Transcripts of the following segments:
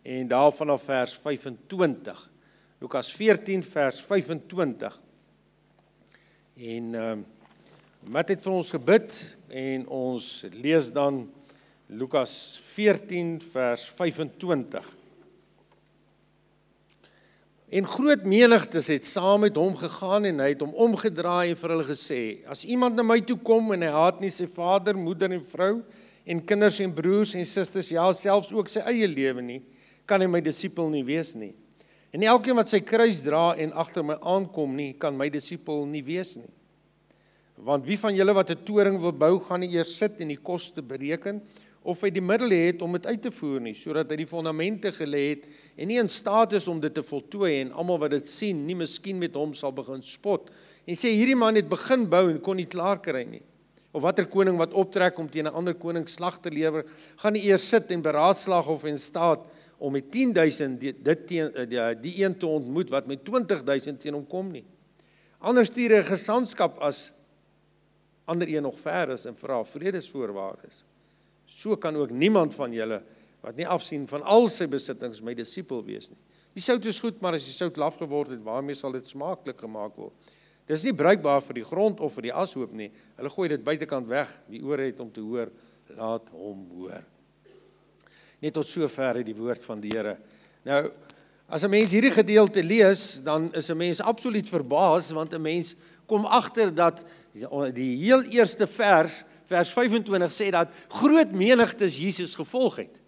en daar vanaf vers 25. Lukas 14 vers 25. En Matt het vir ons gebid en ons lees dan Lukas 14 vers 25. En groot menigtes het saam met hom gegaan en hy het hom omgedraai en vir hulle gesê, as iemand na my toe kom en hy haat nie sy vader, moeder en vrou en kinders en broers en susters, ja selfs ook sy eie lewe nie, kan hy my disipel nie wees nie. En elkeen wat sy kruis dra en agter my aankom nie, kan my disipel nie wees nie. Want wie van julle wat 'n toring wil bou, gaan nie eers sit en die koste bereken, of hy die middele het om dit uit te voer nie, sodat hy die fondamente gelê het en nie in staat is om dit te voltooi en almal wat dit sien, nie miskien met hom sal begin spot en sê hierdie man het begin bou en kon nie klaar kry nie. Of watter koning wat optrek om teen 'n ander koning slag te lewer, gaan nie eers sit en beraadslaag of in staat om met 10.000 die een te ontmoet wat met 20.000 teen hom kom nie. Anders stuur 'n gesantskap as ander een nog ver is en vra vredesvoorwaardes. So kan ook niemand van julle wat nie afsien van al sy besittings my disipel wees nie. Die sout is goed, maar as die sout laf geword het, waarmee sal dit smaaklik gemaak word? Dis nie bruikbaar vir die grond of vir die ashoop nie. Hulle gooi dit buitekant weg. Wie oor het om te hoor, laat hom hoor. Net tot sover het die woord van die Here. Nou, as 'n mens hierdie gedeelte lees, dan is 'n mens absoluut verbaas, want 'n mens kom agter dat die heel eerste vers 25 sê dat groot menigtes Jesus gevolg het.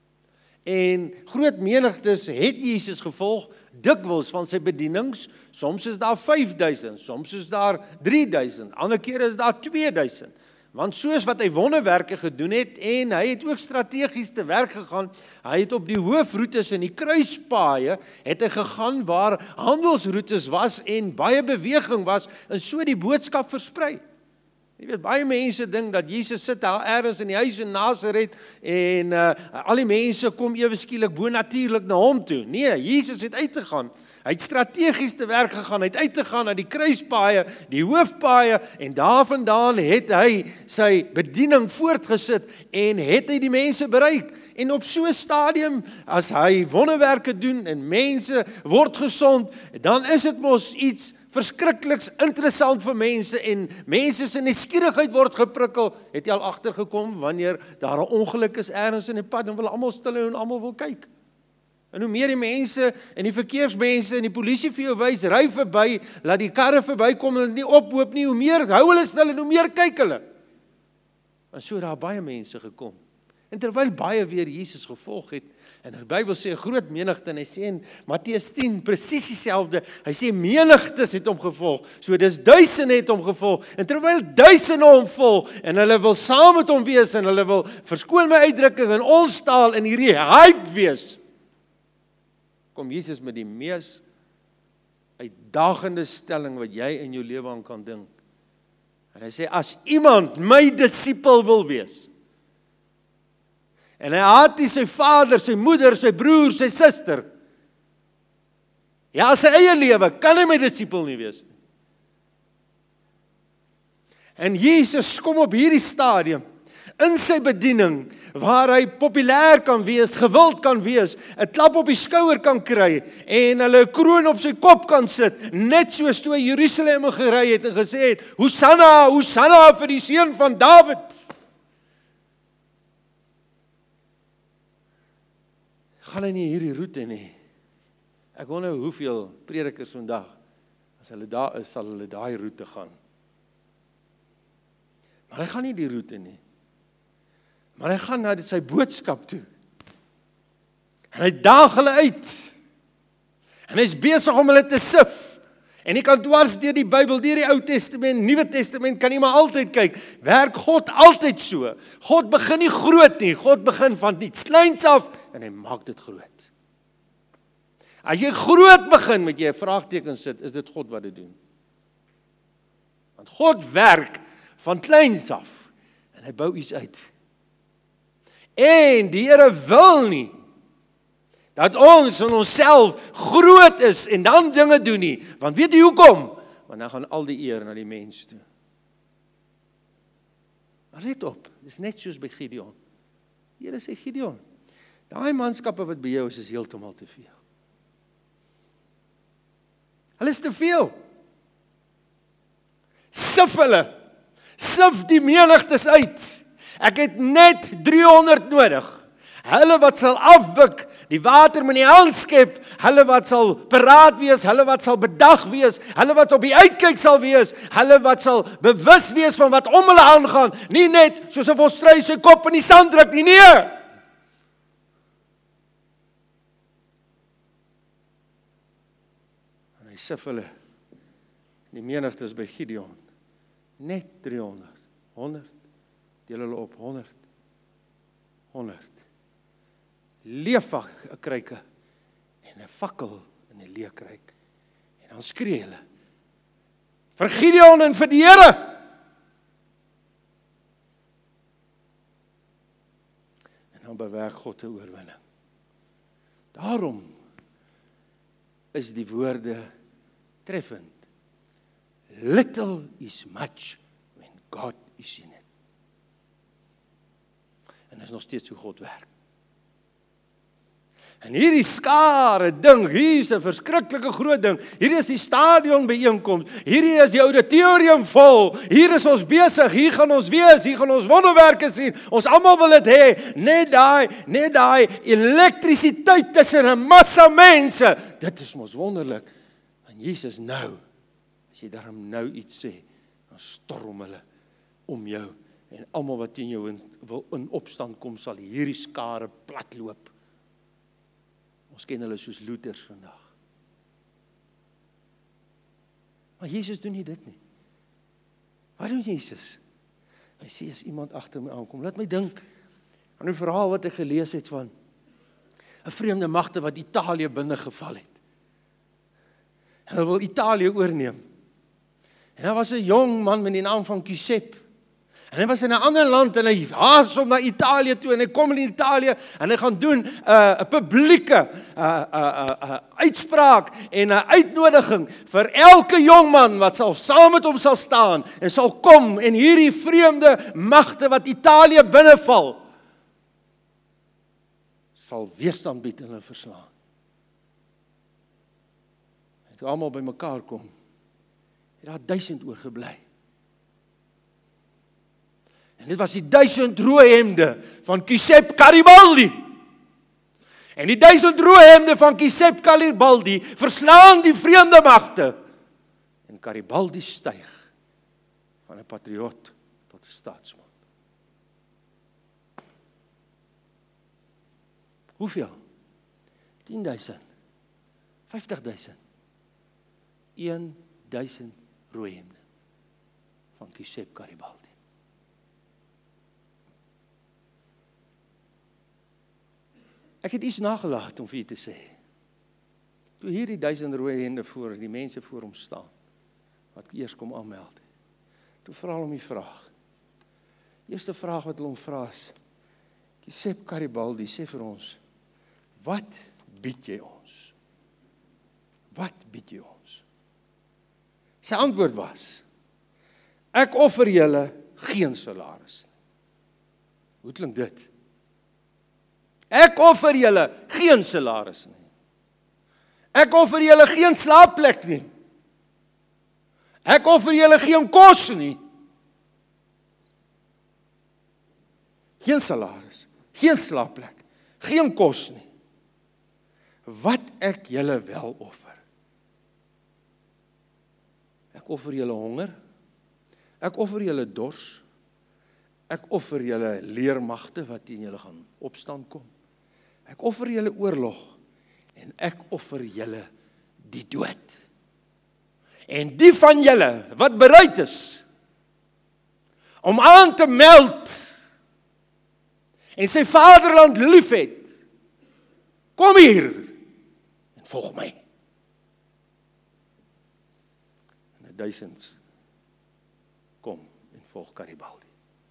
En groot menigtes het Jesus gevolg, dikwels van sy bedienings, soms is daar 5.000, soms is daar 3.000, ander kere is daar 2.000. Want soos wat hy wonderwerke gedoen het, en hy het ook strategies te werk gegaan, hy het op die hoofroetes en die kruispaaie, het hy gegaan waar handelsroetes was en baie beweging was, en so die boodskap versprei. Jy weet, baie mense dink dat Jesus sit daar ergens in die huis in Nazareth en al die mense kom ewe skielik bonatuurlik na hom toe. Nee, Jesus het uitgegaan. Hy het strategies te werk gegaan, hy het uitgegaan na die kruispaaie, die hoofpaaie en daarvandaan het hy sy bediening voortgesit en het hy die mense bereik. En op so 'n stadium, as hy wonderwerke doen en mense word gesond, dan is dit mos iets verskrikliks interessant vir mense en mense se nuuskierigheid word geprikkel. Het jy al agtergekom wanneer daar 'n ongeluk is ergens in die pad, dan wil almal stil hou en almal wil kyk. En hoe meer die mense en die verkeersmense en die polisie vir jou wys, ry verby, laat die karre verbykom en nie ophoop nie, hoe meer hou hulle stil en hoe meer kyk hulle. En so het daar baie mense gekom. En terwyl baie weer Jesus gevolg het, en die Bybel sê 'n groot menigte, en hy sê in Matteus 10 presies dieselfde, hy sê menigtes het hom gevolg, so dis duisende het hom gevolg, en terwyl duisende hom volg, en hulle wil saam met hom wees, en hulle wil, verskoon my uitdrukking, in ons taal, in hierdie hype wees, kom Jesus met die mees uitdagende stelling wat jy in jou lewe aan kan dink. En hy sê, as iemand my disipel wil wees, en hy haat nie sy vader, sy moeder, sy broer, sy suster, ja, sy eie lewe, kan hy my disipel nie wees nie. En Jesus kom op hierdie stadium, in sy bediening, waar hy populêr kan wees, gewild kan wees, 'n klap op die skouer kan kry, en hulle 'n kroon op sy kop kan sit, net soos toe hy Jerusalem gery het en gesê het, Hosanna, Hosanna vir die seun van Dawid. Gaan hy nie hierdie roete nie. Ek wonder hoeveel predikers vandag, as hulle daar is, sal hulle daai roete gaan. Maar hy gaan nie die roete nie. Maar hy gaan na sy boodskap toe. En hy daag hulle uit. En hy is besig om hulle te sif. En jy kan dwars deur die Bybel, deur die Ou Testament, Nuwe Testament, kan jy maar altyd kyk. Werk God altyd so. God begin nie groot nie. God begin van iets kleins af en hy maak dit groot. As jy groot begin met jy 'n vraagteken sit, is dit God wat dit doen. Want God werk van kleins af en hy bou iets uit. En die Here wil nie dat ons in onsself groot is en dan dinge doen nie. Want weet jy hoekom? Want dan gaan al die eer na die mens toe. Maar let op, dis net soos by Gideon. Die Here sê Gideon, Daai manskappe wat by jou is heeltemal te veel. Hulle is te veel. Sif hulle. Sif die menigtes uit. Ek het net 300 nodig. Hulle wat sal afbuk, die water met die hand skep, hulle wat sal paraat wees, hulle wat sal bedag wees, hulle wat op die uitkyk sal wees, hulle wat sal bewus wees van wat om hulle aangaan, nie net soos 'n volstrui sy kop in die sand druk nie, nee. En hy sif hulle, die menigtes by Gideon, net 300, 100, deel hulle op, 100, leefvak 'n kruike en 'n fakkel in 'n leekruik. En dan skree hulle vir Gideon en vir die Here. En dan bewerk God 'n oorwinning. Daarom is die woorde treffend. Little is much when God is in it. En dit is nog steeds hoe God werk. En hierdie skare ding, hier is 'n verskriklike groot ding. Hier is die stadion byeenkoms. Hierdie is die auditorium vol. Hier is ons besig. Hier gaan ons wees. Hier gaan ons wonderwerke sien. Ons almal wil dit hê. Net daai elektrisiteit tussen 'n massa mense. Dit is mos wonderlik. En Jesus nou, as jy daarom nou iets sê, dan storm hulle om jou en almal wat teen jou wil in opstand kom, sal hierdie skare platloop. Ons ken hulle soos looters vandag. Maar Jesus doen nie dit nie. Wat doen Jesus? Hy sê as iemand agter my aankom, laat my dink aan 'n verhaal wat ek gelees het van 'n vreemde magte wat Italië binne geval het. En hulle wil Italië oorneem. En daar was 'n jong man met die naam van Giuseppe. En hy was in 'n ander land en hy haas om na Italië toe en hy kom in Italië en hy gaan doen 'n publieke uitspraak en 'n uitnodiging vir elke jong man wat saam met hom sal staan en sal kom en hierdie vreemde magte wat Italië binneval sal weerstand bied en hulle verslaan. En toe almal bymekaar kom, het daar 1000 oorgebly. En dit was die 1000 rooi hemde van Giuseppe Garibaldi. En die 1000 rooi hemde van Giuseppe Garibaldi verslaan die vreemde magte. En Garibaldi styg van 'n patriot tot 'n staatsman. Hoeveel? 10.000, 50.000, 1000 rooi hemde van Giuseppe Garibaldi. Ek het iets nagelaat om vir u te sê. Toe hierdie 1000 rooi hemde voor die mense voor hom staan, wat eers kom aanmeld, toe vra hulle hom die vraag. Eerste vraag wat hulle hom vra is, Giuseppe Garibaldi, sê vir ons, wat bied jy ons? Wat bied jy ons? Sy antwoord was, ek offer julle geen salaris. Hoe klink dit? Ek offer julle geen salaris nie. Ek offer julle geen slaapplek nie. Ek offer julle geen kos nie. Geen salaris, geen slaapplek, geen kos nie. Wat ek julle wel offer. Ek offer julle honger. Ek offer julle dors. Ek offer julle leermagte wat teen julle gaan opstand kom. Ek offer julle oorlog en ek offer julle die dood. En die van julle wat bereid is om aan te meld en sy vaderland liefhet, kom hier en volg my. En 'n duisends kom en volg Garibaldi.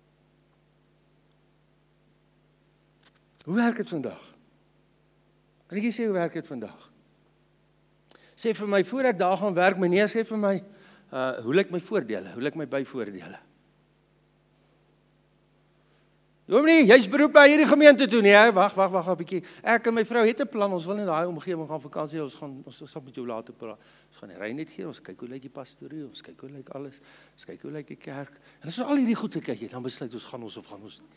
Hoe werk dit vandag? Kan ek sê hoe werk dit vandag? Sê vir my, voor ek daar gaan werk, meneer, sê vir my, hoe lyk my voordele? Hoe lyk my byvoordele? Dominee, jy's beroep by hierdie gemeente toe nie. Wag 'n bietjie. Ek en my vrou het 'n plan. Ons wil in daai omgewing gaan vakansie. Ons sal met jou later praat. Ons gaan die ry net gee. Ons kyk hoe lyk die pastorie. Ons kyk hoe lyk alles. Ons kyk hoe lyk die kerk. En as ons al hierdie goed kyk, dan besluit ons gaan ons of gaan ons nie.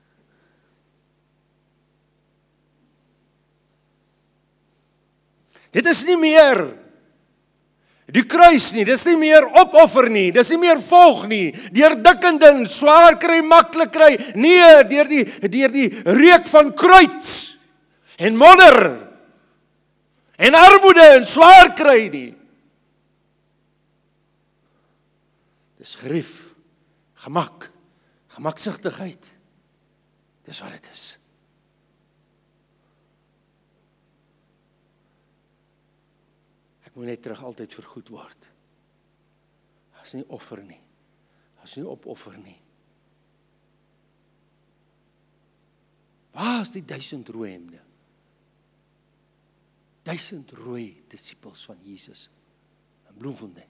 Dit is nie meer die kruis nie, dis nie meer opoffer nie, dis nie meer volg nie, deur dikkende en swaar kry, maklik kry, nee, deur die reuk van kruit, en modder, en armoede, en swaar kry nie. Dis gerief, gemaksigtigheid, dis wat dit is. Moet net terug altyd vergoed word. As nie offer nie. As nie opoffer nie. Waar is die 1000 rooi hemde? 1000 rooi disippels van Jesus in Bloemfontein.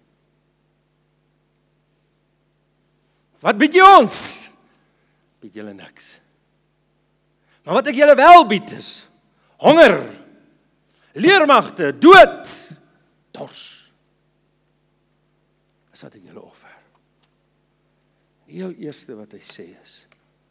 Wat bied jy ons? Bied julle niks. Maar wat ek julle wel bied is honger, leermagte, dood, dors. Dis wat ek julle offer. Die heel eerste wat hy sê is,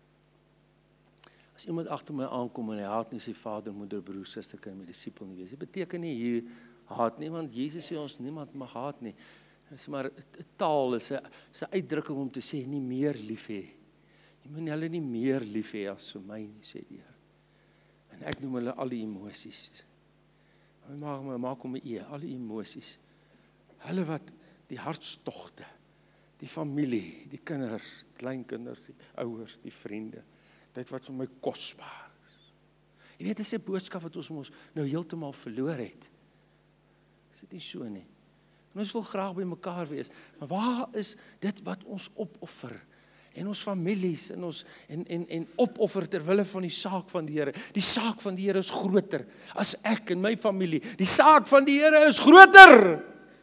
as iemand agter my aankom en hy haat nie sy vader, moeder, broer, suster, kind, my disipel nie wees, dit beteken nie hier haat nie, want Jesus sê ons niemand mag haat nie. Dit is maar 'n taal, is 'n uitdrukking om te sê nie meer lief hê. Jy moet hulle nie meer lief hê as vir my nie, sê die Here. En ek noem hulle al die emosies. Maak hom 'n al die emosies. Hulle wat die hartstogte, die familie, die kinders, kleinkinders, die ouers, die vriende, dit wat vir my kosbaar is. Jy weet, dis 'n boodskap wat ons nou heeltemal verloor het. Is dit nie so nie? En ons wil graag by mekaar wees, maar waar is dit wat ons opoffer? En ons families en ons en opoffer ter wille van die saak van die Here. Die saak van die Here is groter as ek en my familie. Die saak van die Here is groter.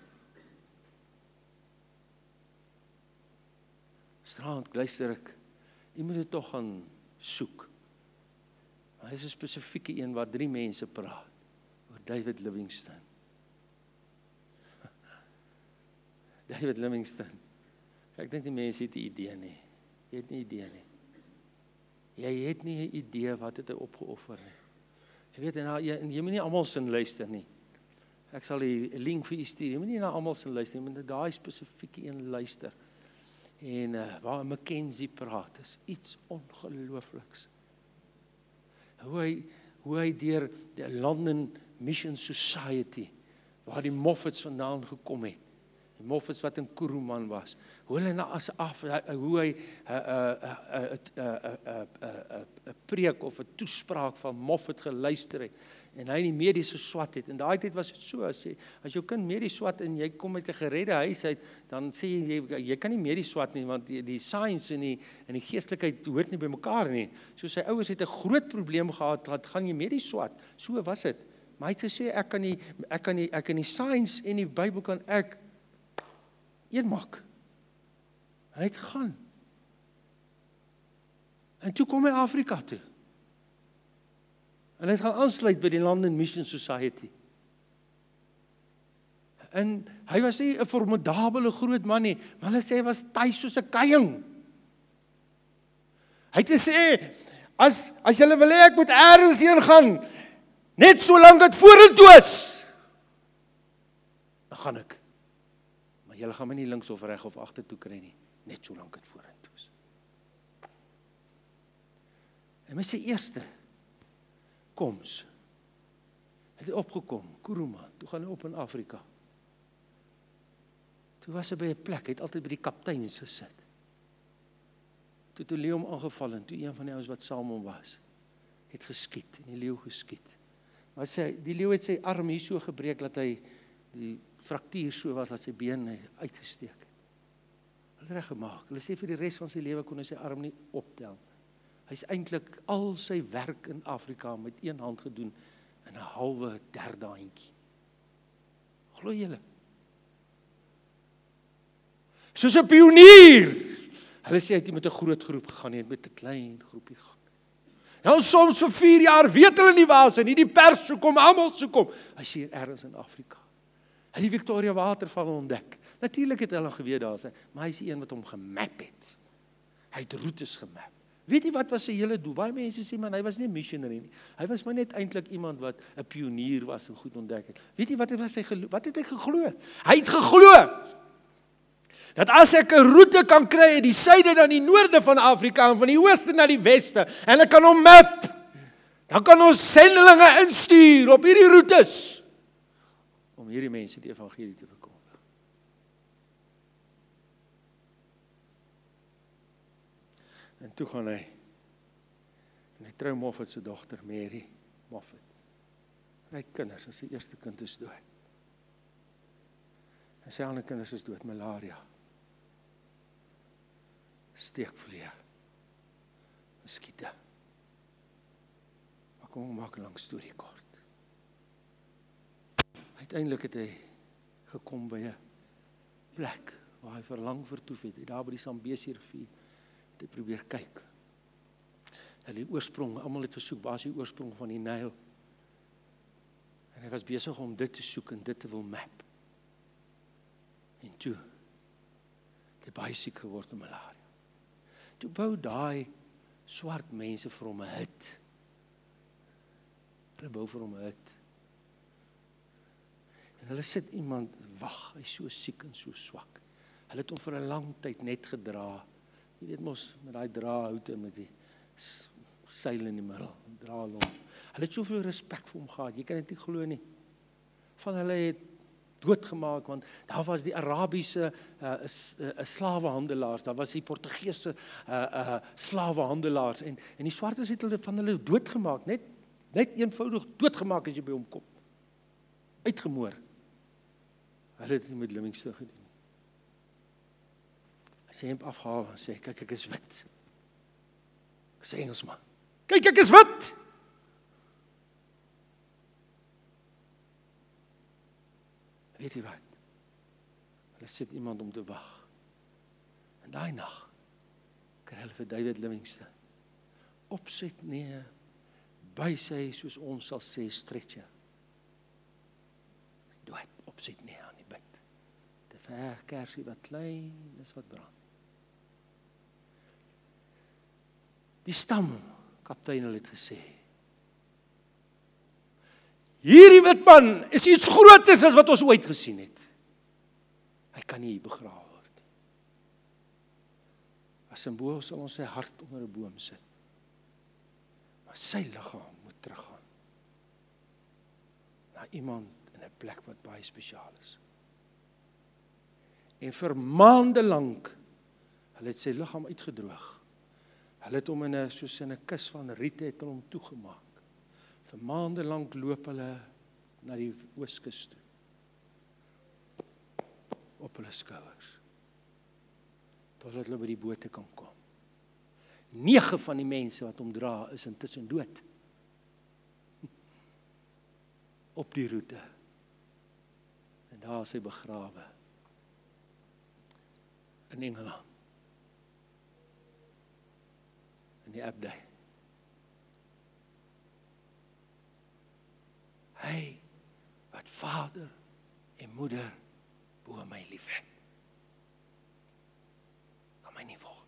Straat, luister ek. Jy moet dit tog gaan soek. Hy is 'n spesifieke een waar 3 mense praat oor David Livingstone. David Livingstone. Ek dink die mense het 'n idee nie. Jy het nie idee nie. Jy het nie 'n idee wat het hy opgeoffer nie. Jy weet, en jy moet nie almal sin luister nie. Ek sal die link vir u stuur. Jy moet nie na almal sin luister nie, maar daai spesifieke een luister. En waar Mackenzie praat, is iets ongeloofliks. Hoe hy deur die London Mission Society, waar die Moffats vandaan gekom het, die Moffats wat in Kuruman was, hoe hy een preek of 'n toespraak van Moffat geluister het, en hy die mediese swat het, en daai tyd was dit so, as jou kind medies swat, en jy kom uit 'n geredde huis uit, dan sê jy kan nie medies swat nie, want die science en die geestelikheid hoort nie by mekaar nie, so sy ouers het 'n groot probleem gehad, wat gaan jy medies swat, so was dit, maar hy het gesê, ek kan die science en die Bybel kan ek een maak, en hy het gegaan, en toe kom hy Afrika toe, en hy het gaan aansluit by die London Mission Society, en hy was nie 'n formidabele groot man nie, maar hulle sê hy was taai soos 'n kuiing, hy het gesê, as julle wil hê ek moet ergens heen gaan, net solank dit vorentoe is, dan gaan ek, maar julle gaan my nie links of reg of agtertoe kry nie, net solank dit vorentoe is. En met sy eerste koms, het hy opgekom, Kuruman, toe gaan hy op in Afrika. Toe was hy by 'n plek, hy het altyd by die kapteins gesit. Toe die leeu hom aangeval, en toe een van die ouens wat saam hom was, het geskiet, en die leeu geskiet. Maar die leeu het sy arm hier so gebreek, dat hy die fraktuur so was, dat sy been uitgesteek het. Hulle het reggemaak. Hulle sê vir die res van sy lewe kon hy sy arm nie optel. Hy is eintlik al sy werk in Afrika met een hand gedoen, en 'n halwe derde handjie. Glo julle? Soos 'n pionier, Hulle sê hy het nie met 'n groot groep gegaan nie, hy het met 'n klein groepie gegaan. Nou soms vir 4 jaar weet hulle nie waar sy nie, die pers soek hom, almal soek hom. Hy sê ergens in Afrika. Hy het die Victoria Waterval ontdek. Natuurlik het hulle geweet daar is, maar hy is die een wat hom gemap het. Hy het roetes gemap. Weet jy wat was sy hele doel? Baie mense sê, man, hy was nie 'n missionary nie. Hy was maar net eintlik iemand wat 'n pionier was en goed ontdek het. Weet jy wat het hy geglo? Hy het geglo dat as ek 'n roete kan kry uit die suide na die noorde van Afrika en van die ooste na die weste en ek kan hom map, dan kan ons sendelinge instuur op hierdie roetes om hierdie mense die evangelie te verkondig. En toe gaan hy en hy trou Moffat se dogter Mary Moffat. Hy het kinders, en sy eerste kind is dood. En sy ander kinders is dood, malaria. Steekvliee, muskiete. Maar kom ons maak 'n lang storie kort. Uiteindelik het hy gekom by 'n plek waar hy verlang vertoef het, daar by die Zambesi rivier, het hy probeer kyk. Hy die oorsprong, almal het gesoek, waar is die oorsprong van die Nyl? En hy was besig om dit te soek en dit te wil map. En toe, het hy baie siek geword in malaria. Toe bou daai swart mense vir hom 'n hut. Hulle bou vir hom 'n hut. En hulle sit iemand wag, hy is so siek en so swak. Hulle het hom vir 'n lang tyd net gedra. Jy weet mos, met daai drahoute met die seil in die middel, dra hom. Hulle het soveel respek vir hom gehad, jy kan dit nie glo nie. Van hulle het doodgemaak, want daar was die Arabiese slawehandelaars, daar was die Portugese slawehandelaars, en die swartes het hulle van hulle doodgemaak, net eenvoudig doodgemaak as jy by hom kom. Uitgemoor. Hulle het nie met Livingstone gedoen. Hy sê hom afhaal en sê, kyk, ek is wit. Ek sê Engelsman, kyk, ek is wit! Weet jy wat? Hulle sit iemand om te wag. En daai nag kry hulle vir David Livingstone opset neer by sy, soos ons sal sê, stretcher. Dood, opset neer aan die bed. Te ver kersie wat klein is wat brand. Die stamkaptein het gesê, hierdie wit man is iets groter as wat ons ooit gesien het. Hy kan nie hier begrawe word. As simbool sal ons sy hart onder 'n boom sit. Maar sy liggaam moet teruggaan na iemand in 'n plek wat baie spesiaal is. En vir maande lank, hulle het sy liggaam uitgedroog. Hulle het hom soos in 'n kus van riete het hom toegemaak. Vir maande lank loop hulle na die ooskus toe. Op hulle skouers. Totdat hulle by die bote kan kom. 9 van die mense wat hom dra is intussen dood. Op die roete. En daar is hy begrawe. In Engeland. In die Abdij. Hy wat vader en moeder bo my lief het. Kan my nie volg.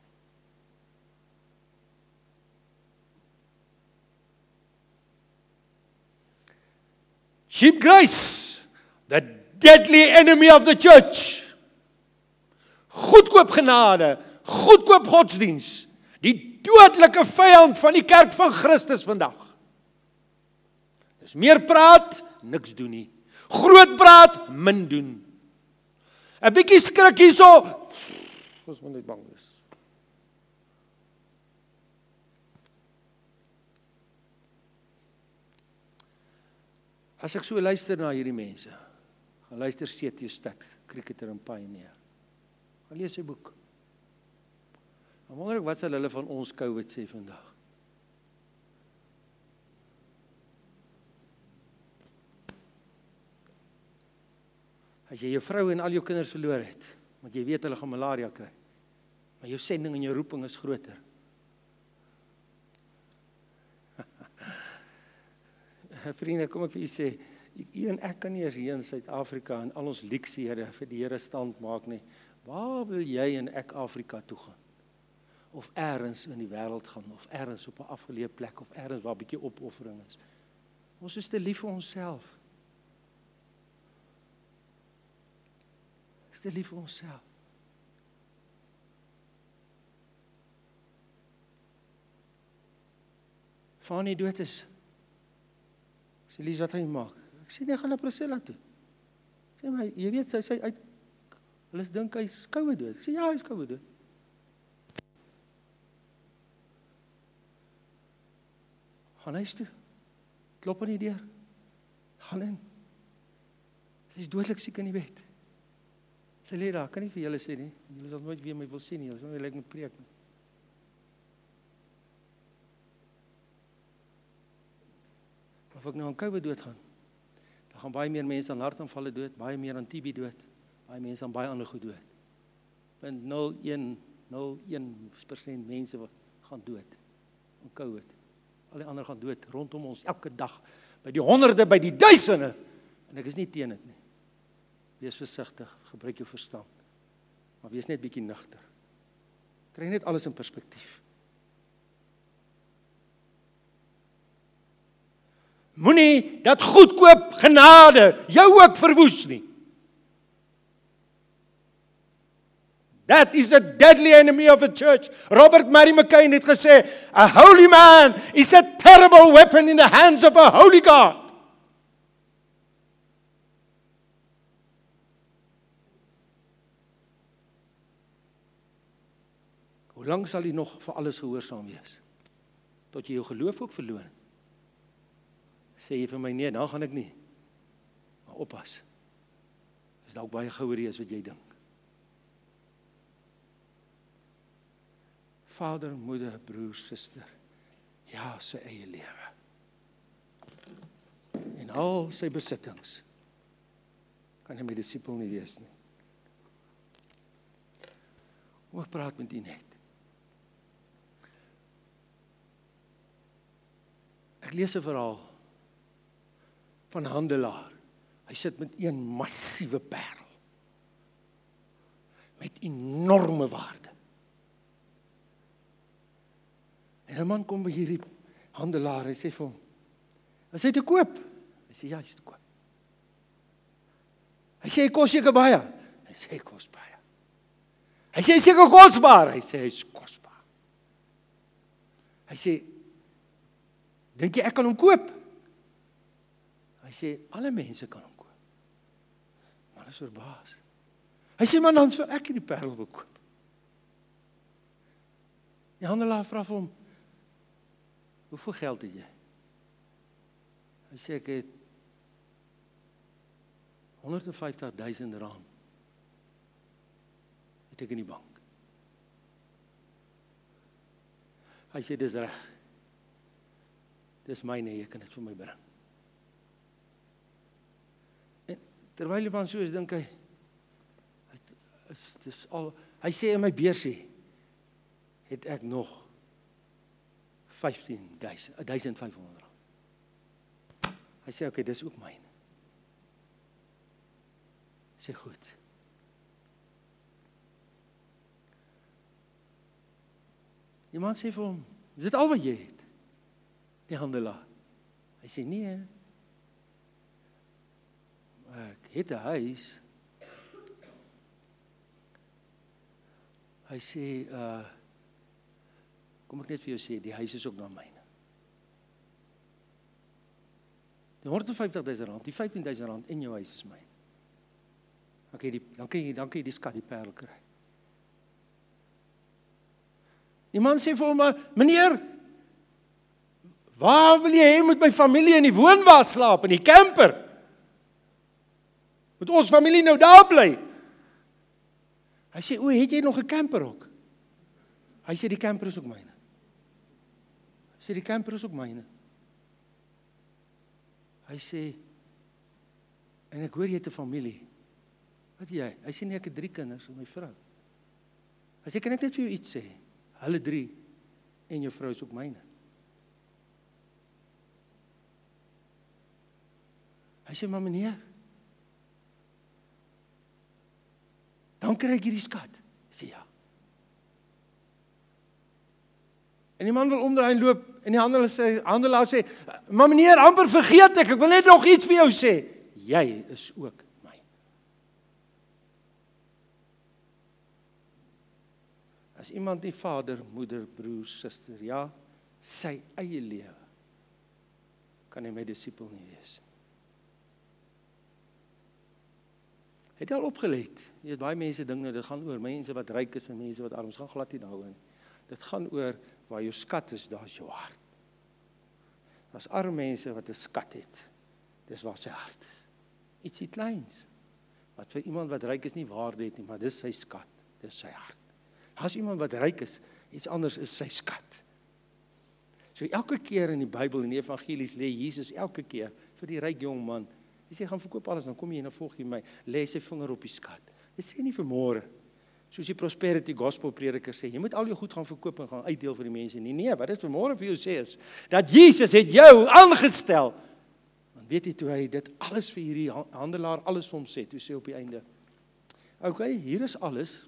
Cheap grace, the deadly enemy of the church. Goedkoop genade, goedkoop godsdiens, die dodelike vyand van die kerk van Christus vandag. Dis meer praat, niks doen nie. Groot praat, min doen. 'n bietjie skrik hierso, ons moet net bang wees. As ek so luister na hierdie mense, gaan luister C.T. Studd, cricketer en pioneer. Gaan lees sy boek. Dan wonder ek wat sal hulle van ons COVID sê vandag. As jy jou vrou en al jou kinders verloor het, want jy weet hulle gaan malaria kry, Maar jou sending en jou roeping is groter. Vriende, kom ek vir julle sê, u en ek kan nie eers hier in Suid-Afrika en al ons leksiehede vir die Here stand maak nie. Waar wil jy en ek Afrika toe gaan? Of ergens in die wêreld gaan, of ergens op 'n afgeleë plek, of ergens waar 'n bietjie opoffering is. Ons is te lief vir onsself. Ons is te lief vir onsself. Fanie dood is. Sy Lies, wat gaan jy maak? Ek sê, nee, gaan na Priscilla toe. Ek sê, maar jy weet, sy uit, hulle dink hy is koue dood. Ek sê, ja, hy is koue dood. Gaan huis toe. Klop aan die deur. Gaan in. Sy is dodelik siek in die bed. Sy lê daar, kan nie vir julle sê nie. Julle sal nooit weer my wil sien nie. Julle sal nie lyk met preek nie. Of ek nou aan COVID doodgaan, dan gaan baie meer mense aan hartaanvalle dood, baie meer aan TB dood, baie mense aan baie ander goed dood. 0,01% mense gaan dood aan COVID. Al die ander gaan dood rondom ons elke dag, by die honderde, by die duisende. En ek is nie teen dit nie. Wees versigtig, gebruik jou verstand. Maar wees net bietjie nugter. Kry net alles in perspektief. Moenie dat goedkoop genade jou ook verwoes nie. That is a deadly enemy of the church. Robert Murray McCain het gesê, a holy man is a terrible weapon in the hands of a holy God. Hoe lang sal jy nog vir alles gehoorsaam wees? Tot jy jou geloof ook verloor. Sê jy vir my, nee, dan gaan ek nie. Maar oppas. Is dalk baie gouer as wat jy dink. Vader, moeder, broer, suster, ja, sy eie lewe. En al sy besittings, kan hy my disipel nie wees nie. Hoe ek praat met u net. Ek lees 'n verhaal van 'n handelaar. Hy sit met een massiewe parel. Met enorme waarde. En 'n man kom by hierdie handelaar, hy sê vir hom, is hy te koop? Hy sê, ja, hy is te koop. Hy sê, hy kos seker baie? Hy sê, hy kos baie. Hy sê, hy seker kosbaar? Hy sê, hy is kosbaar. Hy sê, dink jy ek kan hom koop? Hy sê, alle mense kan hom koop. Maar hy is verbaas. Hy sê, maar dan wil ek die parel wil koop. Die handelaar vra vir hom, hoeveel geld het jy? Hy sê, ek het 150.000 rand. Het ek in die bank. Hy sê, dis reg. Dis myne, jy kan dit vir my bring. En terwyl die man so is, dink hy, hy sê in my beursie, het ek nog 1.500 rand. Hy sê, oké, dis ook myne. Sê goed. Die man sê vir hom, is dit al wat jy het? Die handelaar. Hy sê, nee, ek het 'n huis. Hy sê, kom ek net vir jou sê, die huis is ook na myne. Die 150.000 rand, die 15.000 rand in jou huis is myne. Dan kan jy die skat, die parel kry. Die man sê vir hom, meneer, waar wil jy hê moet my familie in die woonwa slaap, in die camper? Moet ons familie nou daar bly? Hy sê, o, het jy nog 'n camper ook? Hy sê, die camper is ook myne. Hy sê, die camper is ook myne. Hy sê, en ek hoor jy het 'n familie. Wat jy? Hy sê, nee, ek het 3 kinders en my vrou. Hy sê, kan ek net vir jou iets sê? Hulle 3 en jou vrou is ook myne. Hy sê, maar meneer, dan kry ek hierdie skat. Hy sê, ja. En die man wil omdraai en loop, en die handelaar sê, maar meneer, amper vergeet ek wil net nog iets vir jou sê. Jy is ook my. As iemand nie vader, moeder, broer, suster, ja, sy eie lewe, kan hy my disipel nie wees. Het jy al opgelet? Jy het baie mense dink nou, dit gaan oor mense wat ryk is en mense wat arm is, gaan glad nie daaroor nie. Dit gaan oor, waar jou skat is, daar is jou hart. As arme mense wat 'n skat het, dis waar sy hart is. Ietsie kleins, wat vir iemand wat ryk is nie waarde het nie, maar dis sy skat, dis sy hart. As iemand wat ryk is, iets anders is sy skat. So elke keer in die Bybel en die evangelies lê Jesus elke keer vir die ryk jong man. Hy sê, gaan verkoop alles, dan kom jy en dan volg jy my. Lê sy vinger op die skat. Dit sê nie vir môre, soos die prosperity gospel prediker sê, jy moet al jou goed gaan verkoop en gaan uitdeel vir die mense nie. Nee, wat dit vir môre vir jou sê is, dat Jesus het jou aangestel. Want weet jy, toe hy dit alles vir hierdie handelaar alles omsê, toe sê op die einde, okay, hier is alles,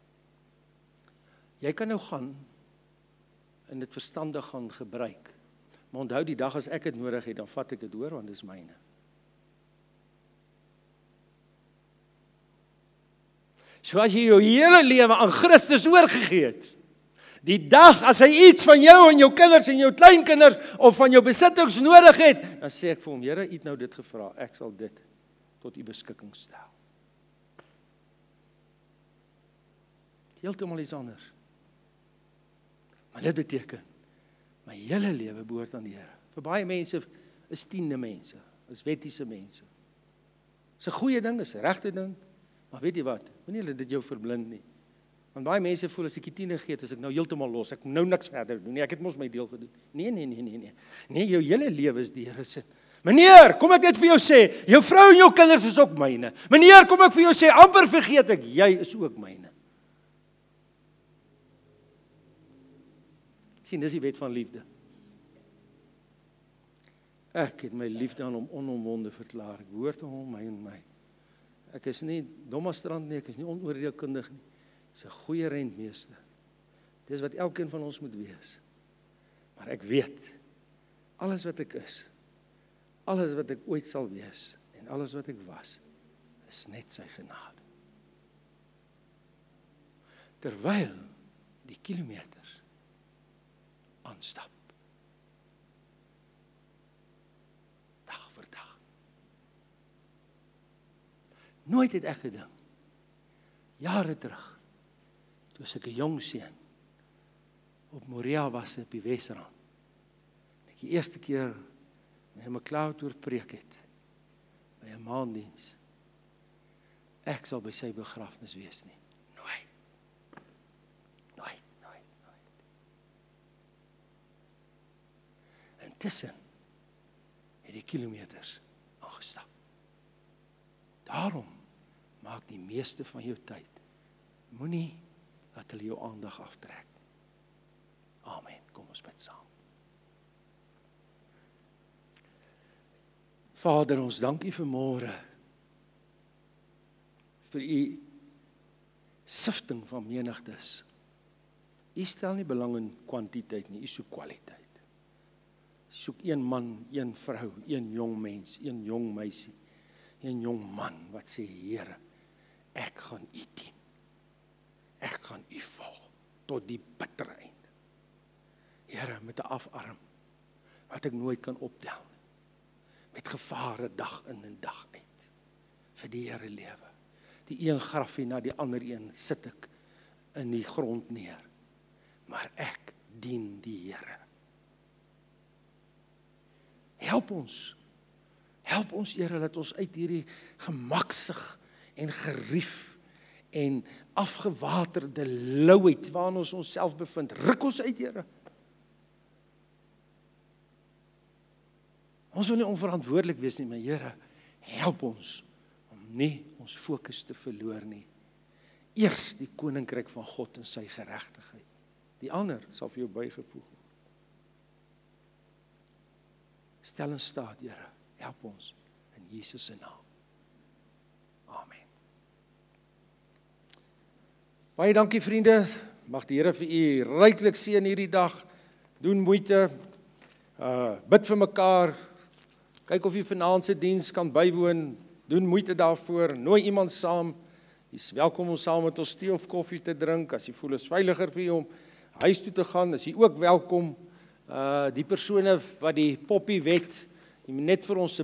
jy kan nou gaan en dit verstandig gaan gebruik. Maar onthou die dag as ek dit nodig het, dan vat ek dit hoor, want dit is myne. So as jy jou hele lewe aan Christus oorgegee het, die dag as hy iets van jou en jou kinders en jou kleinkinders of van jou besittings nodig het, dan sê ek vir hom, Here, u het nou dit gevra, ek sal dit tot u beskikking stel. Heeltemal iets anders. Maar dit beteken, my hele lewe behoort aan die Here. Vir baie mense is 10de mense, is wettiese mense. Dis 'n goeie ding, is 'n regte ding, maar weet jy wat, moenie laat dit jou verblind nie. Want baie mense voel, as ek die 10de gee, is ek nou heeltemal los, ek nou niks verder doen nie, ek het mos my deel gedoen. Nee, jou hele lewe is die Here se. Meneer, kom ek net vir jou sê, jou vrou en jou kinders is ook myne. Meneer, kom ek vir jou sê, amper vergeet ek, jy is ook myne. Sien, dis die wet van liefde. Ek het my liefde aan hom onomwonde verklaar. Ek behoort aan hom, my en my. Ek is nie dommastrand nie, ek is nie onoordeelkundig nie. Ek is 'n goeie rentmeester. Dis wat elkeen van ons moet wees. Maar ek weet, alles wat ek is, alles wat ek ooit sal wees, en alles wat ek was, is net sy genade. Terwyl die kilometers aanstap. Dag vir dag. Nooit het ek gedink, jare terug, toe ek 'n jong seun op Moria was op die Wesrand, ek die eerste keer met 'n McLeod oor preek het, by 'n maanddiens, ek sal by sy begrafnis wees nie. Nooit. Intussen het die kilometers aangestap. Daarom maak die meeste van jou tyd. Moenie dat hulle jou aandag aftrek. Amen. Kom ons bid saam. Vader, ons dank U vir môre, vir U sifting van menigtes. U stel nie belang in kwantiteit nie, U soek kwaliteit. U soek een man, een vrou, een jong mens, een jong meisie, een jong man wat sê, Here, ek gaan U dien. Ek gaan U volg tot die bittere einde. Here, met 'n afarm wat ek nooit kan optel nie. Met gevare dag in en dag uit. Vir die Here lewe. Die een grafie na die ander een sit ek in die grond neer. Maar ek dien die Here. Help ons, Here, dat ons uit hierdie gemaksig en gerief en afgewaterde louheid waarin ons onsself bevind, ruk ons uit, Here. Ons wil nie onverantwoordelik wees nie, maar Here, help ons om nie ons fokus te verloor nie Eers die koninkryk van God en sy geregtigheid. Die ander sal vir jou bygevoeg word. Stel in staat, Here, help ons in Jesus se naam. Amen. Baie dankie vriende, mag die Here vir u ryklik seën hierdie dag, doen moeite, bid vir mekaar, kyk of jy vanaand se diens kan bywoon, doen moeite daarvoor, nooi iemand saam, jy is welkom om saam met ons tee of koffie te drink, as jy voel is veiliger vir jou om huis toe te gaan, is jy ook welkom, die persone wat die Poppy wet, net vir ons